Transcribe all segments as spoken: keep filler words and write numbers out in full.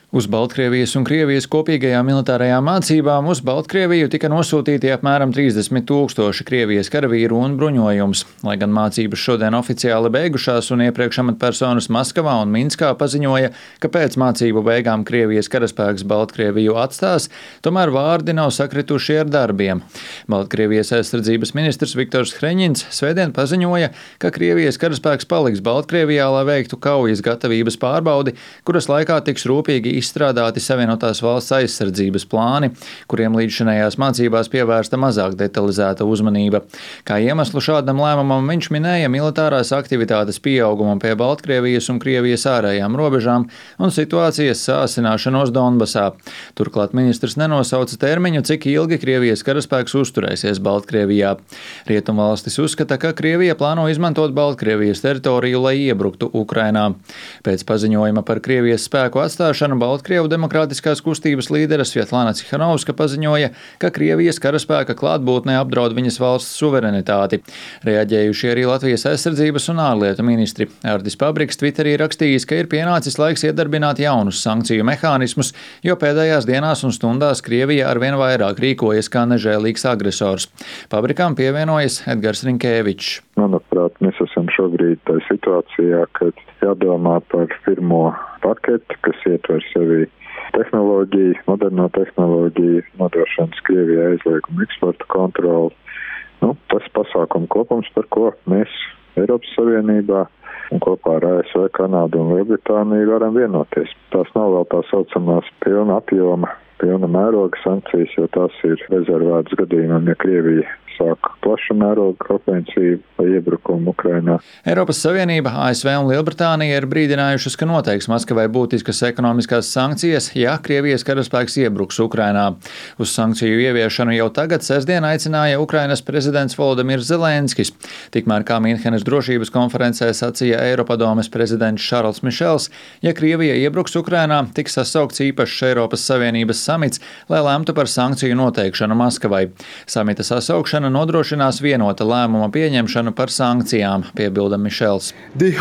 Uz Baltkrievijas un Krievijas kopīgajām militārajām mācībām uz Baltkrieviju tika nosūtīti apmēram trīsdesmit tūkstoši Krievijas karavīru un bruņojums. Lai gan mācības šodien oficiāli beigušās un iepriekš amatpersonas Maskavā un Minskā paziņoja, ka pēc mācību beigām Krievijas karaspēks Baltkrieviju atstās, tomēr vārdi nav sakrituši ar darbiem. Baltkrievijas aizsardzības ministrs Viktors Hreņins svētdien paziņoja, ka Krievijas karaspēks paliks Baltkrievijā, lai veiktu kaujas gatavības pārbaudi, kuras laikā tiks rūpīgi izstrādāti Savienotās valsts aizsardzības plāni, kuriem līdzšinējās mācībās pievērsta mazāk detalizēta uzmanība. Kā iemeslu šādam lēmumam viņš minēja militārās aktivitātes pieaugumu pie Baltkrievijas un Krievijas ārējām robežām un situācijas sāsināšanos Donbasā. Turklāt ministrs nenosauca termiņu, cik ilgi Krievijas karaspēks uzturēsies Baltkrievijā. Rietumvalstis uzskata, ka Krievija plāno izmantot Baltkrievijas teritoriju, lai iebruktu Ukrainā. Pēc paziņojuma par Krievijas spēku atstāšanu Baltkrievu demokrātiskās kustības līdere Svjatlana Cihanovska paziņoja, ka Krievijas karaspēka klātbūtne apdraud viņas valsts suverenitāti. Reaģējuši arī Latvijas aizsardzības un ārlietu ministri. Ardis Pabriks Twitterī rakstījis, ka ir pienācis laiks iedarbināt jaunus sankciju mehānismus, jo pēdējās dienās un stundās Krievija arvien vairāk rīkojas kā nežēlīgs agresors. Pabrikām pievienojas Edgars Rinkēvičs. Manuprāt, mēs esam šobrīd tā situācijā, kad jādomā par pirmo paketi, kas ietver sevi tehnoloģiju, moderno tehnoloģiju, nodrošināts Krievijai aizliegumu eksporta kontroli. Nu, tas pasākumu kopums, par ko mēs Eiropas Savienībā un kopā ar A S V, Kanādu un Lielbritāniju varam vienoties. Tās nav vēl tā saucamās pilna apjoma, pilna mēroga sankcijas, jo tās ir rezervētas gadījumam, ja Krievija sāk plaša mēroga ofensīvu vai iebrukumu Ukrainā. Eiropas Savienība, A S V un Lielbritānija ir brīdinājušas, ka noteiks Maskavai būtiskas ekonomiskās sankcijas, ja Krievijas karaspēks iebruks Ukrainā. Uz sankciju ieviešanu jau tagad sestdien aicināja Ukrainas prezidents Volodimirs Zelenskis. Tikmēr, kā Mīnhenes drošības konferencē sacīja Eiropadomes prezidents Šarls Mišels, ja Krievija iebruks Ukrainā, tiks sasaukts īpašs Eiropas Savienības samits, lai lemtu par sankciju noteikšanu Maskavai. Samita sasaukšana nodrošinās vienota lēmuma pieņemšanu par sankcijām, piebilda Mišels.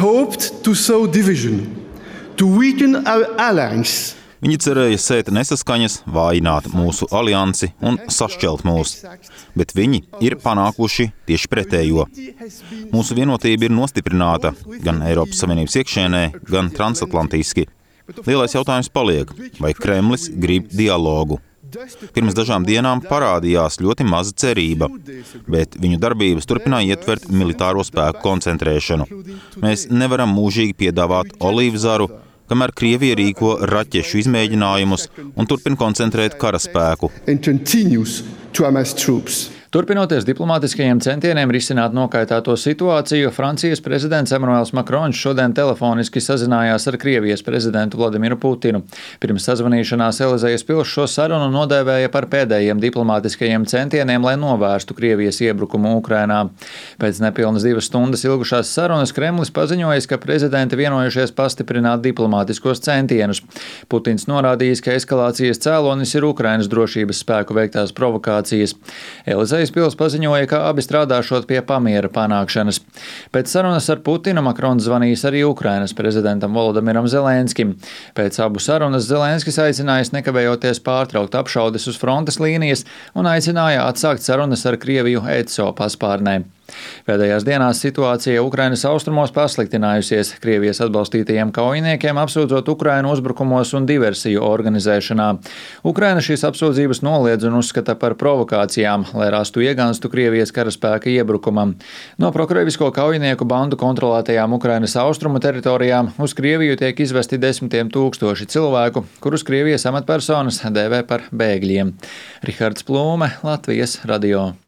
Viņi cerēja sēt nesaskaņas, vājināt mūsu aliansi un sašķelt mūs, bet viņi ir panākuši tieši pretējo. Mūsu vienotība ir nostiprināta gan Eiropas Savienības iekšienē, gan transatlantiski. Lielais jautājums paliek, vai Kremlis grib dialogu. Pirms dažām dienām parādījās ļoti maza cerība, bet viņu darbības turpināja ietvert militāro spēku koncentrēšanu. Mēs nevaram mūžīgi piedāvāt olīvzaru, kamēr Krievija rīko raķešu izmēģinājumus un turpina koncentrēt karaspēku. Turpinoties diplomātiskajiem centieniem risināt nokaitāto situāciju, Francijas prezidents Emmanuels Macrons šodien telefoniski sazinājās ar Krievijas prezidentu Vladimiru Putinu. Pirms sazvanīšanās Elizejas pils šo sarunu nodēvēja par pēdējiem diplomātiskajiem centieniem, lai novērstu Krievijas iebrukumu Ukrainā. Pēc nepilnas divas stundas ilgušās sarunas Kremlis paziņojis, ka prezidenti vienojušies pastiprināt diplomātiskos centienus. Putins norādījis, ka eskalācijas cēlonis ir Ukrainas drošības spēku veiktās provokācijas. Elizejas pils paziņoja, ka abi strādāšot pie pamiera panākšanas. Pēc sarunas ar Putinu Makrons zvanījis arī Ukrainas prezidentam Volodimiram Zelenskim. Pēc abu sarunas Zelenskis aicinājis nekavējoties pārtraukt apšaudes uz frontes līnijas un aicināja atsākt sarunas ar Krieviju E C O paspārnē. Pēdējās dienās situācija Ukrainas austrumos pasliktinājusies, Krievijas atbalstītajiem kaujiniekiem apsūdzot Ukrainu uzbrukumos un diversiju organizēšanā. Ukraina šīs apsūdzības noliedz un uzskata par provokācijām, lai rastu iegānstu Krievijas karaspēka iebrukumam. No prokrievisko kaujinieku bandu kontrolētajām Ukrainas austrumu teritorijām uz Krieviju tiek izvesti desmitiem tūkstoši cilvēku, kurus Krievijas amatpersonas dēvē par bēgļiem. Rihards Plūme, Latvijas radio.